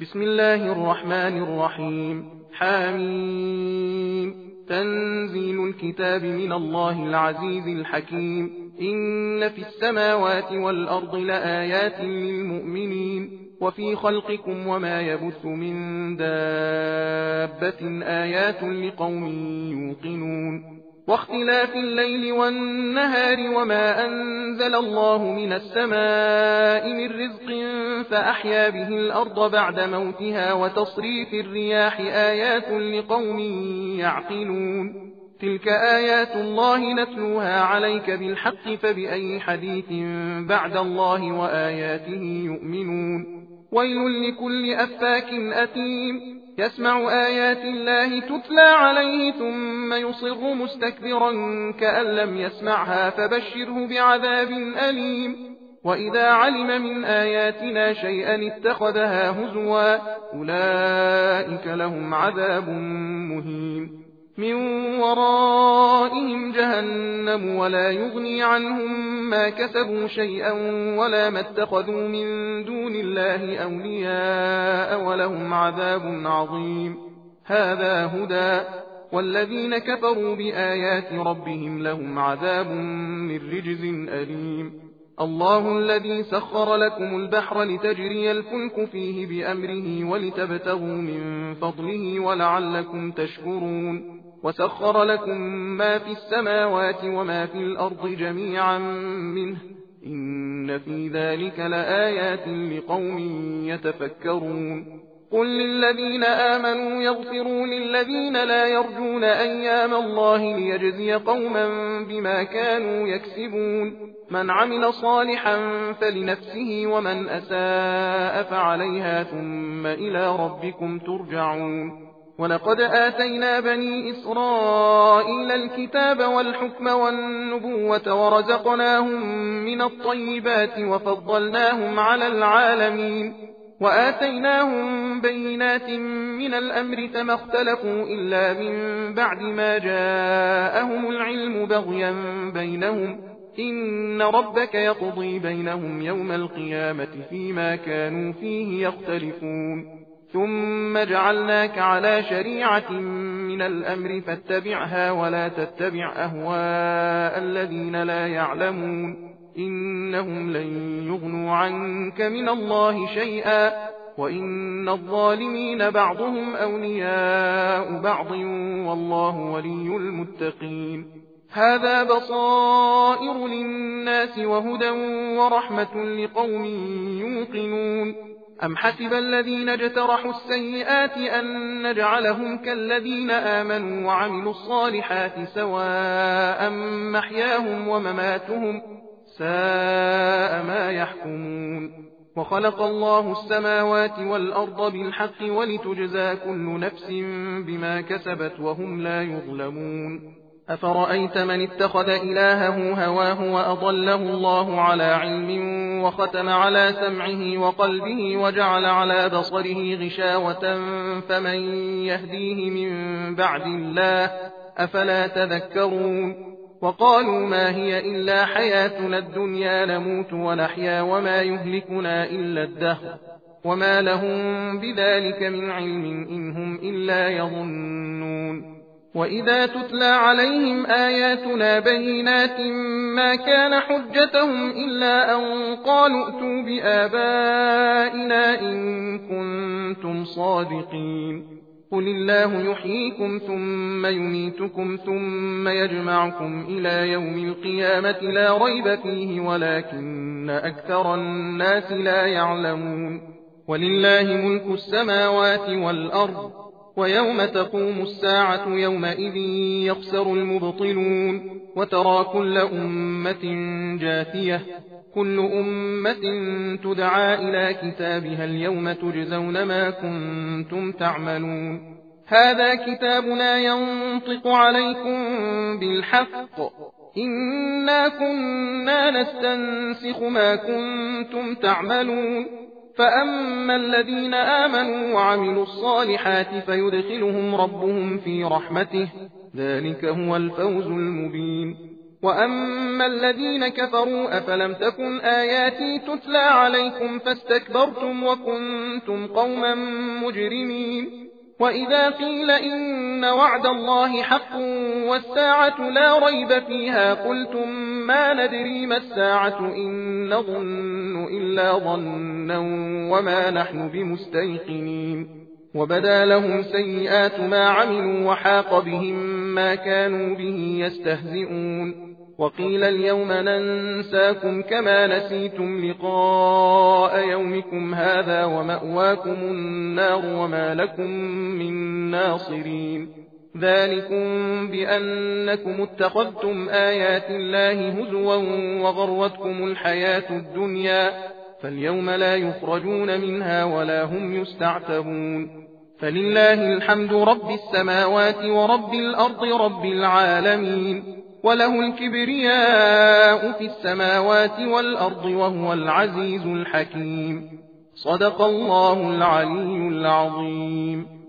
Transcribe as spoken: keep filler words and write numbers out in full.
بسم الله الرحمن الرحيم. حاميم. تنزيل الكتاب من الله العزيز الحكيم. إن في السماوات والأرض لآيات للمؤمنين وفي خلقكم وما يبث من دابة آيات لقوم يوقنون واختلاف الليل والنهار وما أنزل الله من السماء من رزق فأحيا به الأرض بعد موتها وتصريف الرياح آيات لقوم يعقلون تلك آيات الله نتلوها عليك بالحق فبأي حديث بعد الله وآياته يؤمنون ويل لكل أفاك أثيم يسمع آيات الله تتلى عليه ثم يصر مستكبرا كأن لم يسمعها فبشره بعذاب أليم وإذا علم من آياتنا شيئا اتخذها هزوا أولئك لهم عذاب مهين من ورائهم جهنم ولا يغني عنهم ما كسبوا شيئا ولا ما اتخذوا من دون الله أولياء ولهم عذاب عظيم هذا هدى والذين كفروا بآيات ربهم لهم عذاب من رجز أليم الله الذي سخر لكم البحر لتجري الفلك فيه بأمره ولتبتغوا من فضله ولعلكم تشكرون وسخر لكم ما في السماوات وما في الأرض جميعا منه إن في ذلك لآيات لقوم يتفكرون قل للذين آمنوا يغفروا للذين لا يرجون أيام الله ليجزي قوما بما كانوا يكسبون من عمل صالحا فلنفسه ومن أساء فعليها ثم إلى ربكم ترجعون ولقد آتينا بني إسرائيل الكتاب والحكم والنبوة ورزقناهم من الطيبات وفضلناهم على العالمين وآتيناهم بينات من الأمر فما اختلفوا إلا من بعد ما جاءهم العلم بغيا بينهم إن ربك يقضي بينهم يوم القيامة فيما كانوا فيه يختلفون ثم جعلناك على شريعة من الأمر فاتبعها ولا تتبع أهواء الذين لا يعلمون إنهم لن يغنوا عنك من الله شيئا وإن الظالمين بعضهم أولياء بعض والله ولي المتقين هذا بصائر للناس وهدى ورحمة لقوم يوقنون أم حسب الذين اجترحوا السيئات أن نجعلهم كالذين آمنوا وعملوا الصالحات سواء محياهم ومماتهم ساء ما يحكمون وخلق الله السماوات والأرض بالحق ولتجزى كل نفس بما كسبت وهم لا يظلمون أفرأيت من اتخذ إلهه هواه وأضله الله على علم وختم على سمعه وقلبه وجعل على بصره غشاوة فمن يهديه من بعد الله أفلا تذكرون وقالوا ما هي إلا حياتنا الدنيا نموت ونحيا وما يهلكنا إلا الدهر وما لهم بذلك من علم إن هم إلا يظنون وإذا تتلى عليهم آياتنا بينات ما كان حجتهم إلا أن قالوا ائتوا بآبائنا إن كنتم صادقين قل الله يحييكم ثم يميتكم ثم يجمعكم إلى يوم القيامة لا ريب فيه ولكن أكثر الناس لا يعلمون ولله ملك السماوات والأرض ويوم تقوم الساعة يومئذ يخسر المبطلون وترى كل أمة جاثية كل أمة تدعى إلى كتابها اليوم تجزون ما كنتم تعملون هذا كتابنا ينطق عليكم بالحق إنا كنا نستنسخ ما كنتم تعملون فأما الذين آمنوا وعملوا الصالحات فيدخلهم ربهم في رحمته ذلك هو الفوز المبين وأما الذين كفروا أفلم تكن آياتي تتلى عليكم فاستكبرتم وكنتم قوما مجرمين وإذا قيل إن وعد الله حق والساعة لا ريب فيها قلتم ما ندري ما الساعة إن نظن إلا ظنا وما نحن بمستيقنين وبدا لهم سيئات ما عملوا وحاق بهم ما كانوا به يستهزئون وقيل اليوم ننساكم كما نسيتم لقاء يومكم هذا ومأواكم النار وما لكم من ناصرين ذلكم بأنكم اتخذتم آيات الله هزوا وغرتكم الحياة الدنيا فاليوم لا يخرجون منها ولا هم يستعتبون فلله الحمد رب السماوات ورب الأرض رب العالمين وله الكبرياء في السماوات والأرض وهو العزيز الحكيم صدق الله العلي العظيم.